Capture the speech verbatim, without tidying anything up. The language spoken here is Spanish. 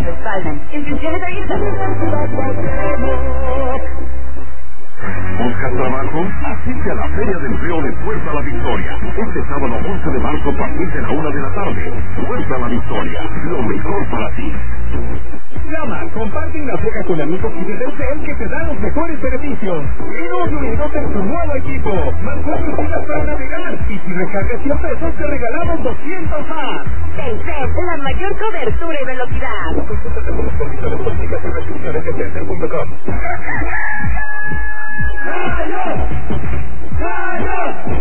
respaldan. Intenciones abiertas. ¿Buscas trabajo? Asiste a la Feria de Empleo de Fuerza La Victoria. Este sábado once de marzo a partir de la una de la tarde. Fuerza La Victoria, lo mejor para ti. Llama, comparte y navega con amigos y de Telcel que te dan los mejores beneficios. Y dos unidos en tu nuevo equipo. Más cuatro gigas para navegar. Y si recargas cien pesos te regalamos doscientos más. Telcel, la mayor cobertura y velocidad. Consulta las condiciones políticas y restricciones en telcel punto com. ¡Gallo! ¡Gallo!